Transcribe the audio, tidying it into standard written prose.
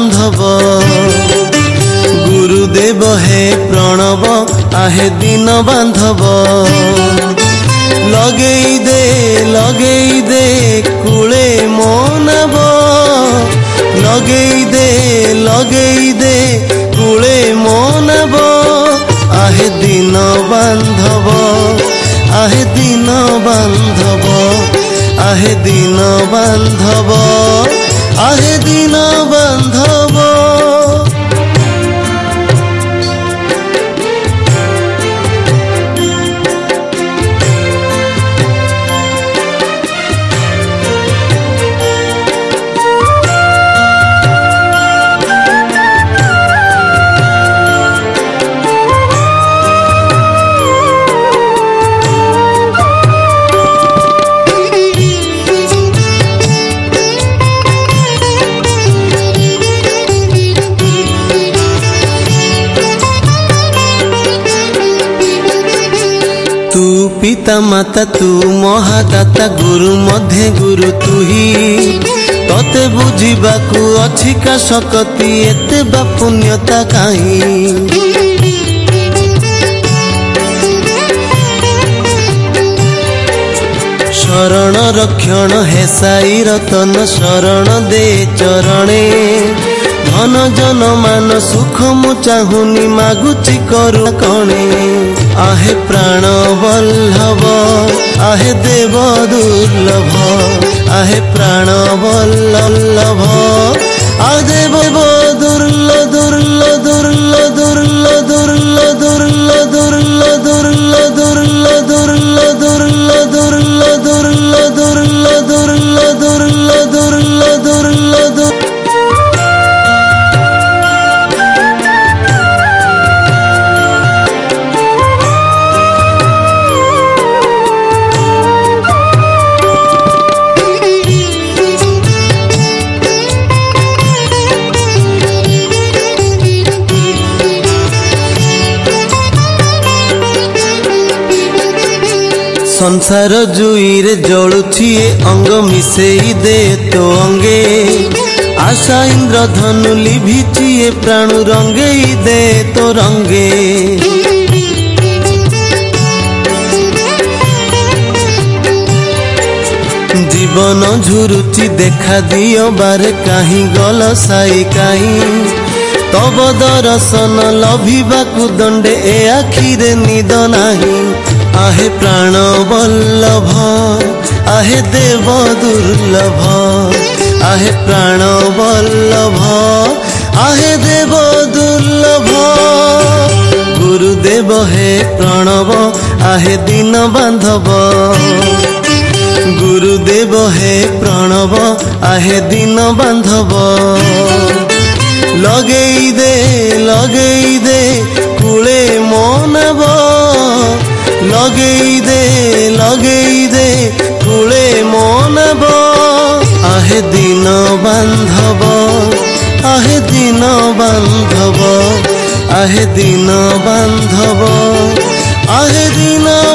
बांधव गुरुदेव हे प्रणव आहे दिन बांधव लगेई दे कूले मो नव लगेई दे कूले मो नव आहे दिन बांधव आहे दिन बांधव आहे दिन बांधव आहे दिन बांधव। पिता माता तू महादाता गुरु मध्य गुरु तू ही तोते बुझीबाकू अछि का शक्ति एते बा पुण्यता काई शरण रक्षण हे साई रतन शरण दे चरणे धन जन मान सुख मु चाहुनी मागुची करू कणे आहे प्राण वल्लभ आहे देव दुर्लभ आहे प्राण वल्लभ आहे देव दुर्ल दुर्ल दुर्ल दुर्ल दुर्ल दुर्ल दुर्ल दुर्ल दुर्ल दुर्ल दुर्ल दुर्ल दुर्ल दुर्ल दुर्ल दुर्ल दुर्ल दुर्ल संसार जुईरे जलुछि अंग मिसेई दे तो अंगे आशा इंद्र धनु लिभिछि प्राणु रंगेई दे तो रंगे जीवन झुरुछि देखा दियो बारे काहीं गल साई काहीं तब दर्शन लभिबाकू दंडे ए आखिरे निद नाही आहे प्राण वल्लभ आहे देव दुर्लभ आहे प्राण वल्लभ आहे देव दुर्लभ गुरुदेव हे प्रणव आहे दिन बांधव गुरुदेव हे प्रणव आहे दिन बांधव लगेई दे कूले मो नव लगेई दे कूले मो नव आहे दिन बांधव आहे दिन बांधव आहे दिन बांधव आहे दिन